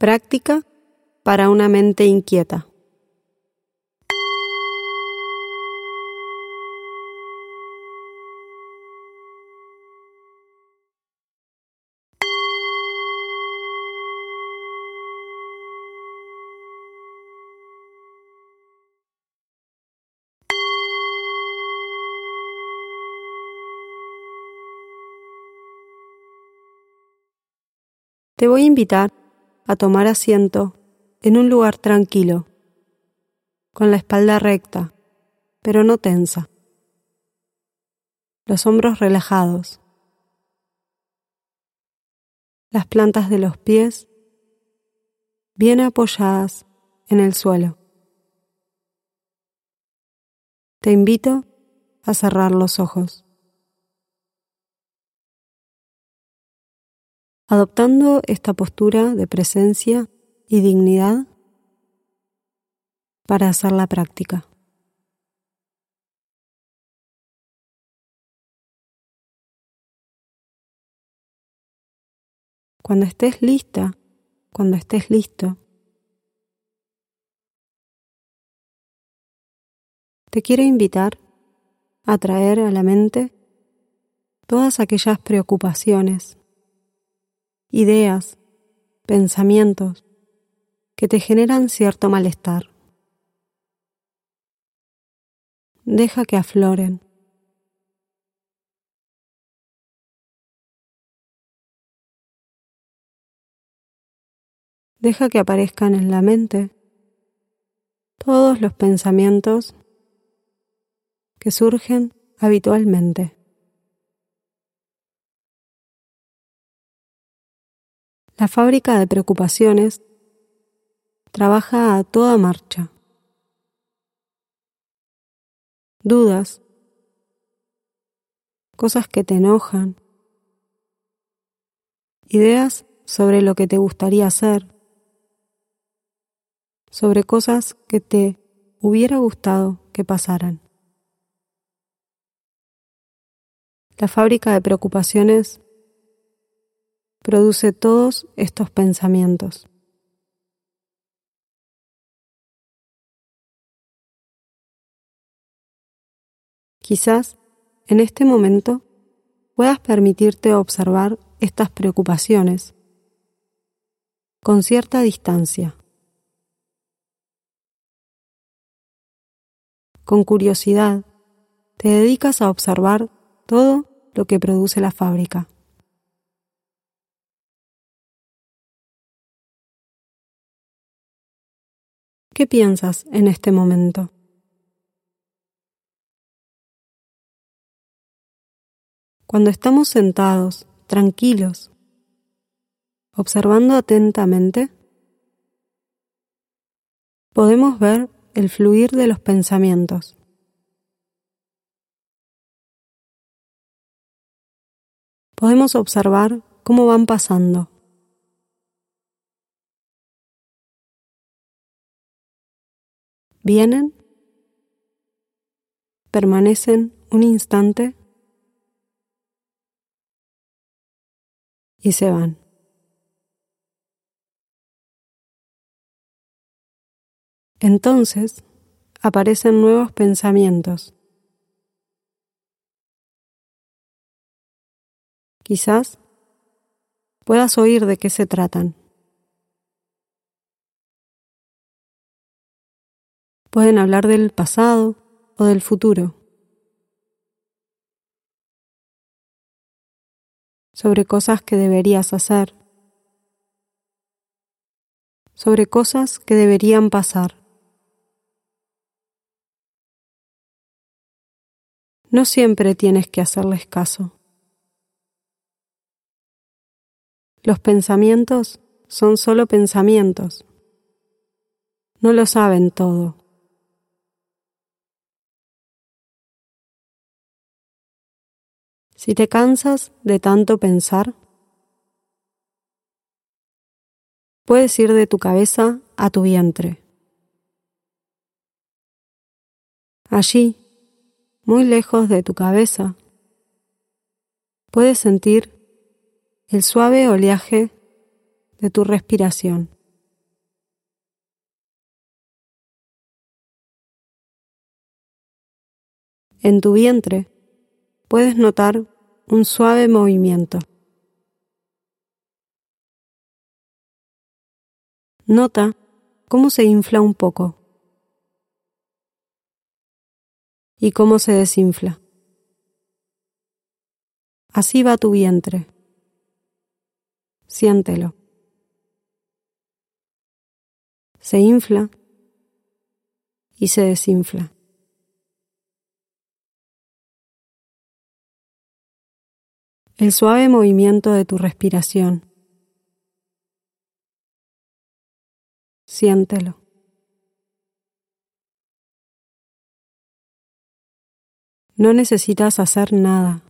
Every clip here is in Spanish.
Práctica para una mente inquieta. Te voy a invitar a tomar asiento en un lugar tranquilo, con la espalda recta, pero no tensa, los hombros relajados, las plantas de los pies bien apoyadas en el suelo. Te invito a cerrar los ojos. Adoptando esta postura de presencia y dignidad para hacer la práctica. Cuando estés lista, cuando estés listo, te quiero invitar a traer a la mente todas aquellas preocupaciones, ideas, pensamientos que te generan cierto malestar. Deja que afloren. Deja que aparezcan en la mente todos los pensamientos que surgen habitualmente. La fábrica de preocupaciones trabaja a toda marcha. Dudas, cosas que te enojan, ideas sobre lo que te gustaría hacer, sobre cosas que te hubiera gustado que pasaran. La fábrica de preocupaciones produce todos estos pensamientos. Quizás en este momento puedas permitirte observar estas preocupaciones con cierta distancia, con curiosidad. Te dedicas a observar todo lo que produce la fábrica. ¿Qué piensas en este momento? Cuando estamos sentados, tranquilos, observando atentamente, podemos ver el fluir de los pensamientos. Podemos observar cómo van pasando. Vienen, permanecen un instante y se van. Entonces aparecen nuevos pensamientos. Quizás puedas oír de qué se tratan. Pueden hablar del pasado o del futuro, sobre cosas que deberías hacer, sobre cosas que deberían pasar. No siempre tienes que hacerles caso. Los pensamientos son solo pensamientos. No lo saben todo. Si te cansas de tanto pensar, puedes ir de tu cabeza a tu vientre. Allí, muy lejos de tu cabeza, puedes sentir el suave oleaje de tu respiración. En tu vientre puedes notar un suave movimiento. Nota cómo se infla un poco y cómo se desinfla. Así va tu vientre. Siéntelo. Se infla y se desinfla. El suave movimiento de tu respiración. Siéntelo. No necesitas hacer nada.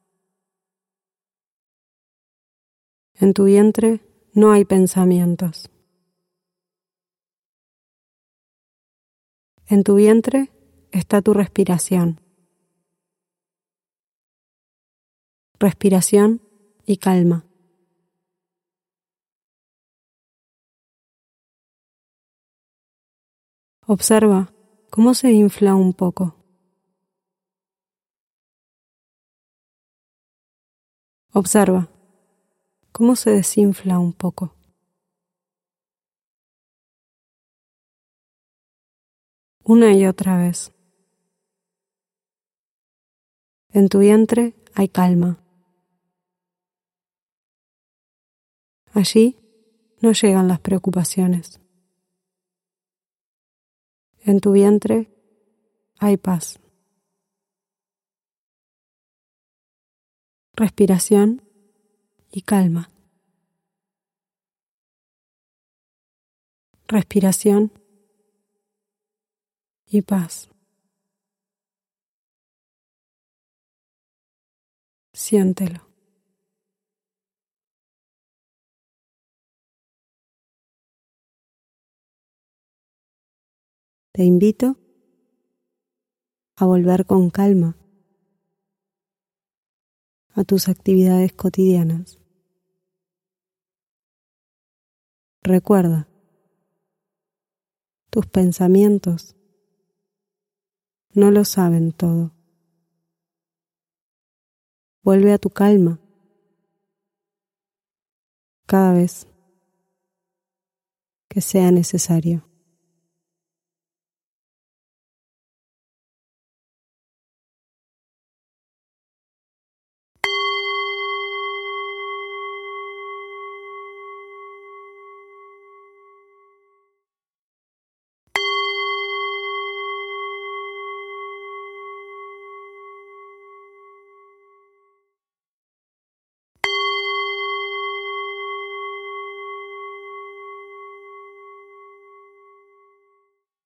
En tu vientre no hay pensamientos. En tu vientre está tu respiración. Respiración y calma. Observa cómo se infla un poco. Observa cómo se desinfla un poco. Una y otra vez. En tu vientre hay calma. Allí no llegan las preocupaciones. En tu vientre hay paz. Respiración y calma. Respiración y paz. Siéntelo. Te invito a volver con calma a tus actividades cotidianas. Recuerda, tus pensamientos no lo saben todo. Vuelve a tu calma cada vez que sea necesario.